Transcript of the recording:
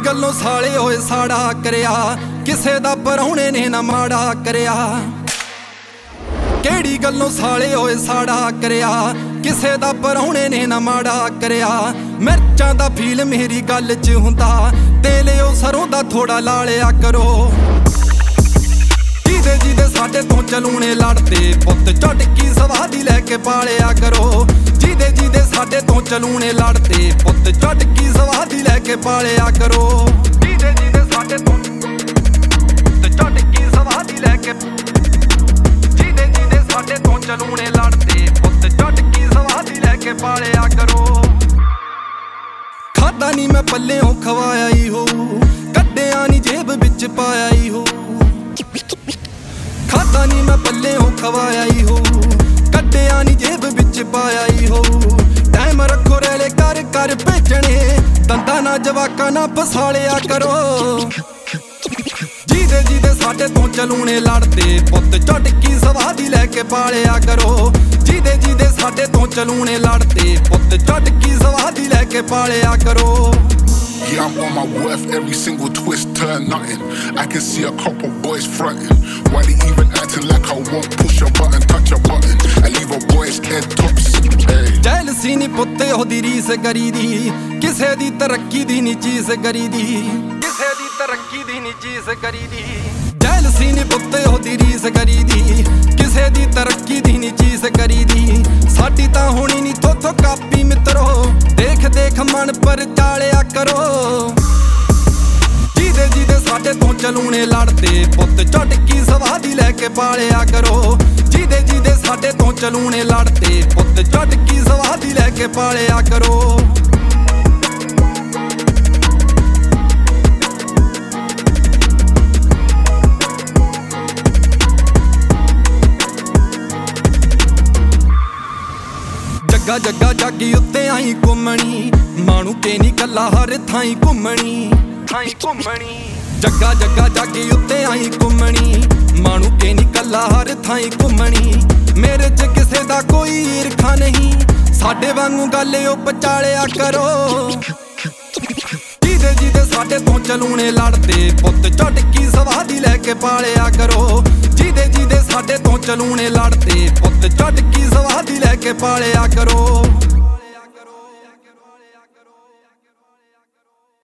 गल्लों साले होए साड़ा करिया, किसे दा परौणे ने ना माड़ा करिया। केड़ी गल्लों साले होए साड़ा करिया, किसे दा परौणे ने ना माड़ा करिया। मिर्चां दा फील मेरी गल च हुंदा, तेल ओ सरों दा थोड़ा ला लिया करो। जीदे जीदे साडे तो चलूने लड़दे, पुत्त झटकी सवादी लैके पालिया करो। जीदे जीदे साडे तो चलूने लड़दे, पुत्त झटकी सवादी लैके पालिया करो। जीदे जीदे साडे तो झटकी सवादी लैके, जीदे जीदे साडे तो चलूने लड़दे, पुत्त झटकी सवादी लैके पालिया करो। खादा नी मैं पल्लेओं खवाया ही हो, कड्डिया नी जेब बिच पाया ही हो। खादा नी मैं पल्लेओं खवाया ही हो, कड्डिया नी जेब बिच पाया ही हो। टाइम रखो रेले कर कर भेजने, दंदा ना जवाका ना फसालिया करो। जीदे जीदे साडे तो चलूने लड़दे, पुत्त झटकी सवादी लैके पालिया करो। जीदे जीदे साडे तो चलूने लड़दे, पुत्त झटकी सवादी लैके पालिया करो। Yeah, I'm on my worth, every single twist turn nothing. I can see a couple boys fronting. Why they even acting like I won't push a button, touch a button, I leave a boy's head tops. Hey. Jealousy नी पुत्ते ओदी रीस करी दी, किसे दी तरक्की दी नी चीज करी दी, किसे दी तरक्की दी नी चीज करी दी। जैलसी नी पुत्ते ओदी रीस करी दी, किसे दी तरक्की दी नी चीज करी दी। साडी तां होनी नी थोथो कापी मित्रो, देख देख मन पर चालिया करो। जीदे जीदे साडे तो चलूने लड़दे, पुत्त झटकी सवादी लैके पालिया करो। जीदे जीदे साडे तो चलूने लड़दे, पुत्त झटकी सवादी लैके पालिया करो। जग्गा जग्गा जागी उत्ते आई घुमणी, मानू के नी कल्ला हर थाई घुमणी, थाई घुमणी। जग्गा जग्गा जागी उत्ते आई घुमणी, मानू के नी कल्ला हर थाई घुमणी। मेरे च किसे दा कोई ईरखा नहीं, साडे वांगू गल ओ पचालिया करो। जीदे जीदे साडे तो चलूने लड़दे, पुत्त झटकी सवादी लैके पालिया करो। जीदे जीदे साडे तो चलूने लड़दे, पुत्त झटकी सवादी लैके पालिया करो।